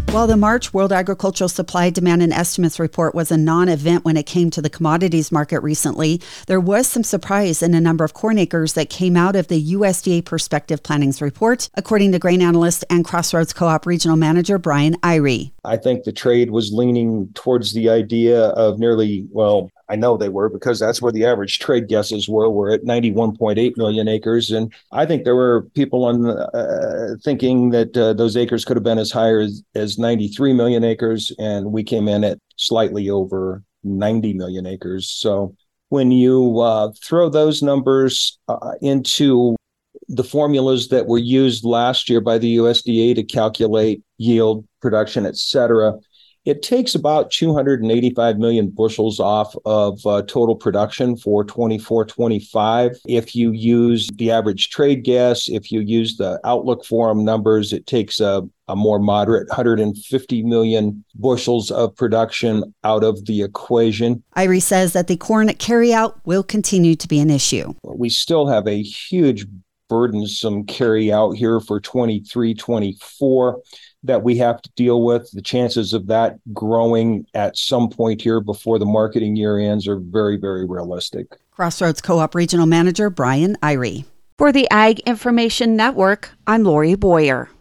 While the March World Agricultural Supply Demand and Estimates report was a non-event when it came to the commodities market recently, there was some surprise in a number of corn acres that came out of the USDA Prospective Planning's report, according to grain analyst and Crossroads Co-op Regional Manager Brian Irie. I think the trade was leaning towards the idea of I know they were because that's where the average trade guesses were. We're at 91.8 million acres. And I think there were people thinking that those acres could have been as high as 93 million acres. And we came in at slightly over 90 million acres. So when you throw those numbers into the formulas that were used last year by the USDA to calculate yield, production, et cetera, it takes about 285 million bushels off of total production for 24-25. If you use the average trade guess, if you use the Outlook Forum numbers, it takes a more moderate 150 million bushels of production out of the equation. Irie says that the corn carryout will continue to be an issue. We still have a huge burdensome carryout here for 23-24 that we have to deal with. The chances of that growing at some point here before the marketing year ends are very, very realistic. Crossroads Co-op Regional Manager Brian Irie. For the Ag Information Network, I'm Lori Boyer.